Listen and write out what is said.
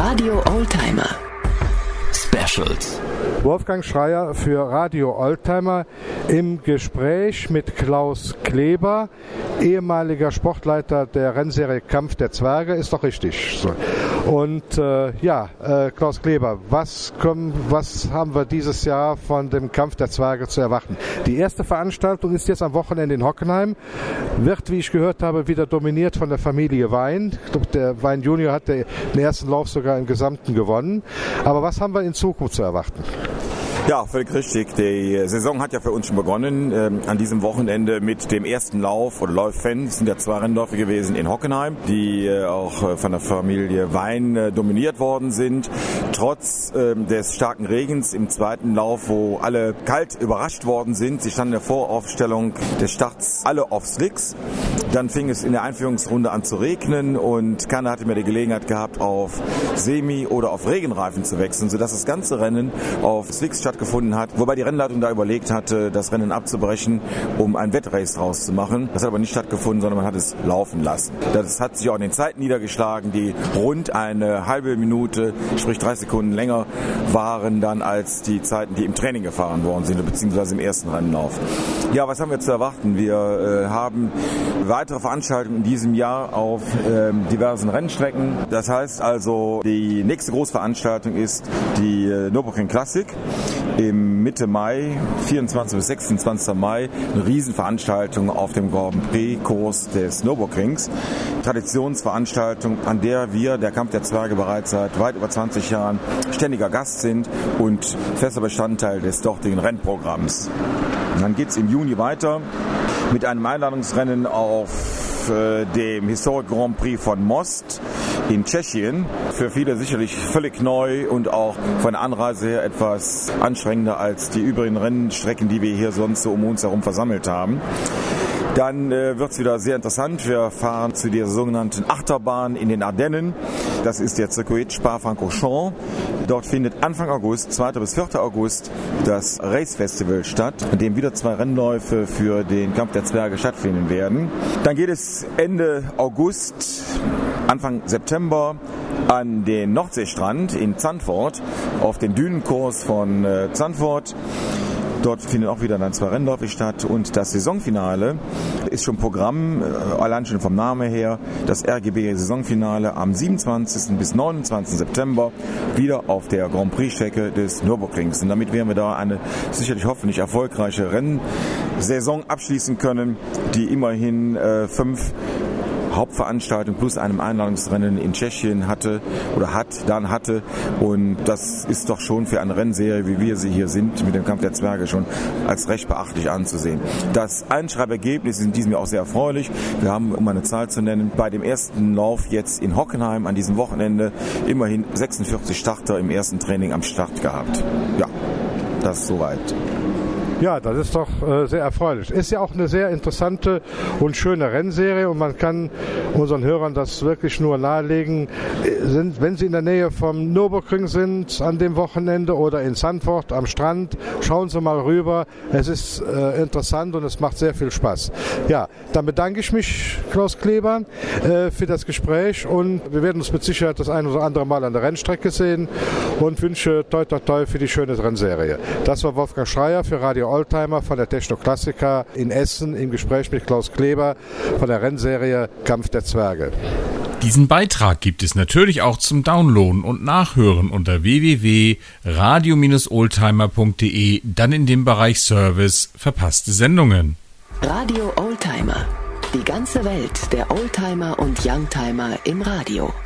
Radio Oldtimer Specials. Wolfgang Schreier für Radio Oldtimer im Gespräch mit Klaus Kleber, ehemaliger Sportleiter der Rennserie Kampf der Zwerge, ist doch richtig. So. Und Klaus Kleber, was haben wir dieses Jahr von dem Kampf der Zwerge zu erwarten? Die erste Veranstaltung ist jetzt am Wochenende in Hockenheim, wird, wie ich gehört habe, wieder dominiert von der Familie Wein. Ich glaube, der Wein Junior hat den ersten Lauf sogar im Gesamten gewonnen. Aber was haben wir in Zukunft zu erwarten? Ja, völlig richtig. Die Saison hat ja für uns schon begonnen. An diesem Wochenende mit dem ersten Lauf oder Läufen. Es sind ja 2 Rennläufe gewesen in Hockenheim, die auch von der Familie Wein dominiert worden sind. Trotz des starken Regens im zweiten Lauf, wo alle kalt überrascht worden sind. Sie standen in der Voraufstellung des Starts alle auf Slicks. Dann fing es in der Einführungsrunde an zu regnen und keiner hatte mehr die Gelegenheit gehabt, auf Semi- oder auf Regenreifen zu wechseln, sodass das ganze Rennen auf Slicks stattgefunden hat, wobei die Rennleitung da überlegt hatte, das Rennen abzubrechen, um ein Wettrace draus zu machen. Das hat aber nicht stattgefunden, sondern man hat es laufen lassen. Das hat sich auch in den Zeiten niedergeschlagen, die rund eine halbe Minute, sprich 30 Sekunden länger waren dann als die Zeiten, die im Training gefahren worden sind, beziehungsweise im ersten Rennlauf. Ja, was haben wir zu erwarten? Wir haben weitere Veranstaltungen in diesem Jahr auf diversen Rennstrecken. Das heißt also, die nächste Großveranstaltung ist die Nürburgring Classic. Im Mitte Mai, 24 bis 26. Mai, eine Riesenveranstaltung auf dem Grand Prix-Kurs des Nürburgrings. Traditionsveranstaltung, an der wir, der Kampf der Zwerge, bereits seit weit über 20 Jahren ständiger Gast sind und fester Bestandteil des dortigen Rennprogramms. Und dann geht es im Juni weiter mit einem Einladungsrennen auf dem Historic Grand Prix von Most in Tschechien. Für viele sicherlich völlig neu und auch von der Anreise her etwas anstrengender als die übrigen Rennstrecken, die wir hier sonst so um uns herum versammelt haben. Dann wird es wieder sehr interessant. Wir fahren zu der sogenannten Achterbahn in den Ardennen. Das ist der Circuit Spa-Francorchamps. Dort findet Anfang August, 2. bis 4. August, das Race Festival statt, in dem wieder 2 Rennläufe für den Kampf der Zwerge stattfinden werden. Dann geht es Ende August, Anfang September an den Nordseestrand in Zandvoort, auf den Dünenkurs von Zandvoort. Dort finden auch wieder dann 2 Rennläufe statt und das Saisonfinale ist schon Programm, allein schon vom Namen her, das RGB-Saisonfinale am 27. bis 29. September wieder auf der Grand Prix-Strecke des Nürburgrings. Und damit werden wir da eine sicherlich hoffentlich erfolgreiche Rennsaison abschließen können, die immerhin 5 Hauptveranstaltung plus einem Einladungsrennen in Tschechien hatte und das ist doch schon für eine Rennserie, wie wir sie hier sind, mit dem Kampf der Zwerge schon als recht beachtlich anzusehen. Das Einschreibergebnis ist in diesem Jahr auch sehr erfreulich. Wir haben, um eine Zahl zu nennen, bei dem ersten Lauf jetzt in Hockenheim an diesem Wochenende immerhin 46 Starter im ersten Training am Start gehabt. Ja, das ist soweit. Ja, das ist doch sehr erfreulich. Ist ja auch eine sehr interessante und schöne Rennserie und man kann unseren Hörern das wirklich nur nahelegen. Wenn Sie in der Nähe vom Nürburgring sind an dem Wochenende oder in Zandvoort am Strand, schauen Sie mal rüber. Es ist interessant und es macht sehr viel Spaß. Ja, dann bedanke ich mich, Klaus Kleber, für das Gespräch und wir werden uns mit Sicherheit das ein oder andere Mal an der Rennstrecke sehen und wünsche toi toi toi für die schöne Rennserie. Das war Wolfgang Schreier für Radio Oldtimer von der Techno-Klassiker in Essen im Gespräch mit Klaus Kleber von der Rennserie Kampf der Zwerge. Diesen Beitrag gibt es natürlich auch zum Downloaden und Nachhören unter www.radio-oldtimer.de, dann in dem Bereich Service verpasste Sendungen. Radio Oldtimer. Die ganze Welt der Oldtimer und Youngtimer im Radio.